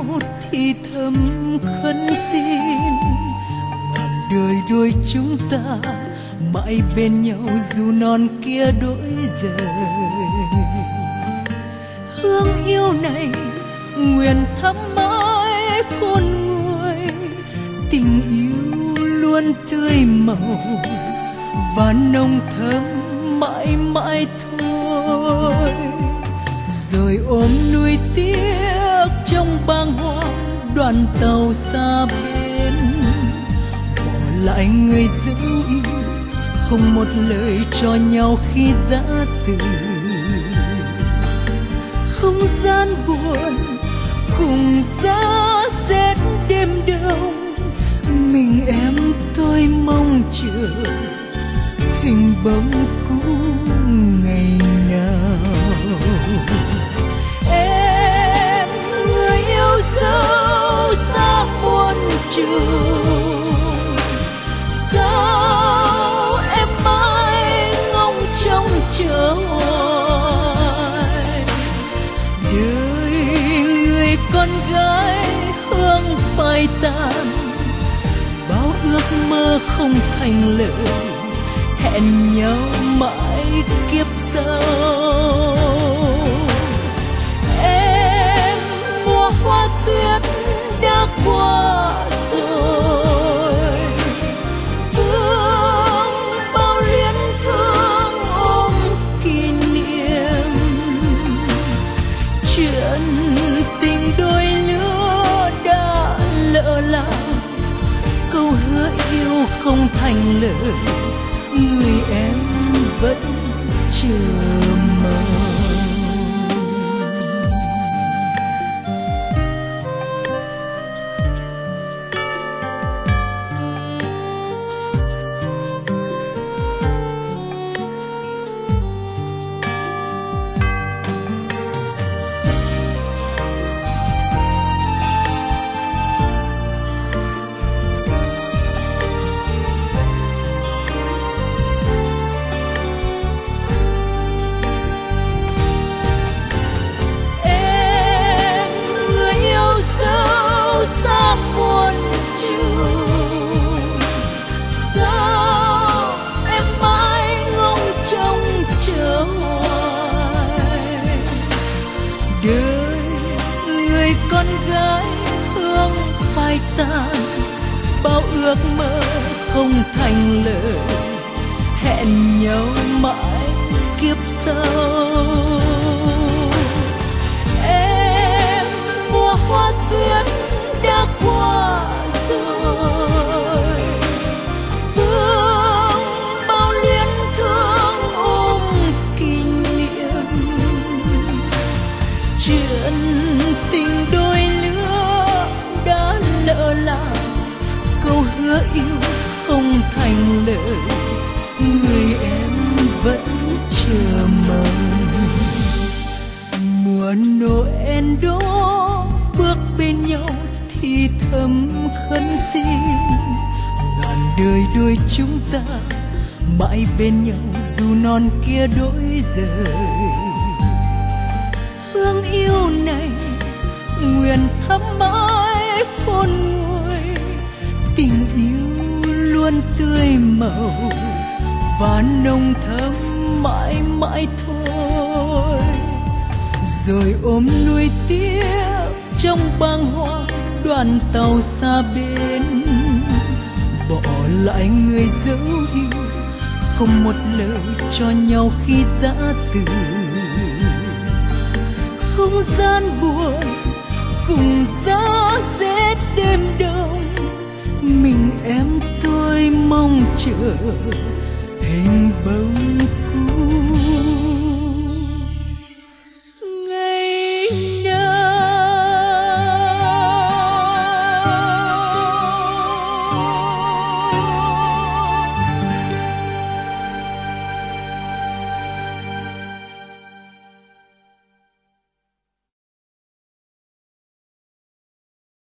nhau thì thầm khấn xin ngàn đời đôi chúng ta mãi bên nhau dù non kia đổi rời. Hương yêu này nguyện thắm mãi khôn nguôi, tình yêu luôn tươi màu và nồng thơm mãi mãi thôi. Rồi ôm nuối tiếc trong bàng hoàng đoàn tàu xa bên, bỏ lại người dấu yêu không một lời cho nhau khi giã từ. Không gian buồn cùng giá rét đêm đông, mình em tôi mong chờ hình bóng cũ ngày nào. Em người yêu dấu xa muôn trùng, sao em mãi ngóng trông chờ hoài. Đời người con gái hương phai tàn, bao ước mơ không thành lời, hẹn nhau mãi kiếp sau. Em mùa hoa tuyết đã qua rồi, thương bao liên thương ôm kỷ niệm. Chuyện tình đôi lứa đã lỡ làng, câu hứa yêu không thành lời, người em vẫn chờ mong. Bao ước mơ không thành lời, hẹn nhau mãi kiếp sau. Em mùa hoa tuyết đã qua rồi, vương bao liên thương ôm kỷ niệm. Chuyện tình đôi lứa đã lỡ làng, câu hứa yêu không thành lời, người em vẫn chờ mong. Mùa Noel đó bước bên nhau thì thầm khấn xin ngàn đời đôi chúng ta mãi bên nhau dù non kia đổi rời. Hương yêu này nguyện thắm mãi khôn nguôi, tình yêu luôn tươi màu và nồng thơm mãi mãi thôi. Rồi ôm nuối tiếc trong bàng hoàng đoàn tàu xa bên, bỏ lại người dấu yêu không một lời cho nhau khi giã từ. Không gian buồn cùng giá rét đêm đông, mình em tôi mong chờ hình bóng